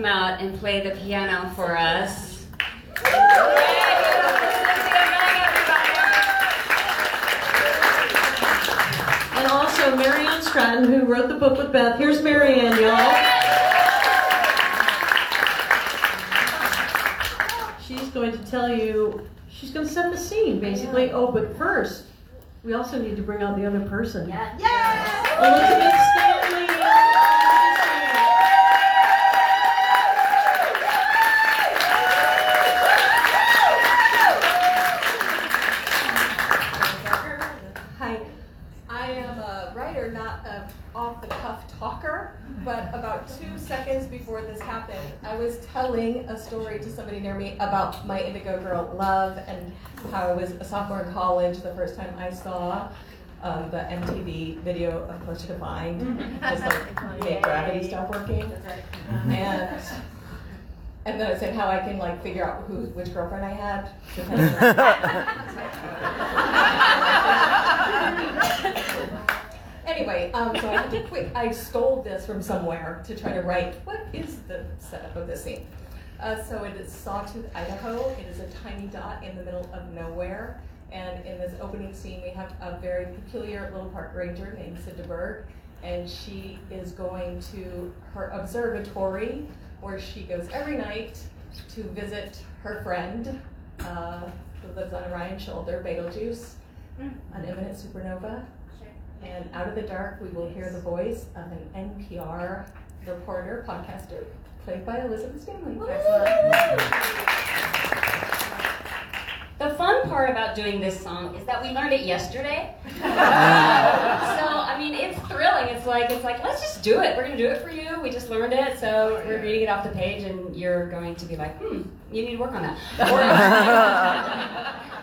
come out and play the piano for us. And also Marianne Stratton, who wrote the book with Beth. Here's Marianne, y'all. She's going to tell you, she's going to set the scene, basically. Oh, but first, we also need to bring out the other person. Yeah. Elizabeth Stanley. Hi, I am a writer, not an off-the-cuff talker, but about 2 seconds before this happened, I was telling a story to somebody near me about my Indigo Girl love and how I was a sophomore in college the first time I saw the MTV video of Close to Divine, just like make gravity stop working. And then I said how I can like figure out which girlfriend I had. Anyway, so I had to I stole this from somewhere to try to write what is the setup of this scene. So it is Sawtooth, Idaho. It is a tiny dot in the middle of nowhere. And in this opening scene, we have a very peculiar little park ranger named Sid DeBerg. And she is going to her observatory, where she goes every night to visit her friend, who lives on Orion's shoulder, Betelgeuse, an imminent supernova. And out of the dark, we will hear the voice of an NPR reporter, podcaster, played by Elizabeth Stanley. The fun part about doing this song is that we learned it yesterday. So, I mean, it's thrilling. It's like, let's just do it. We're going to do it for you. We just learned it, so we're reading it off the page, and you're going to be like, you need to work on that.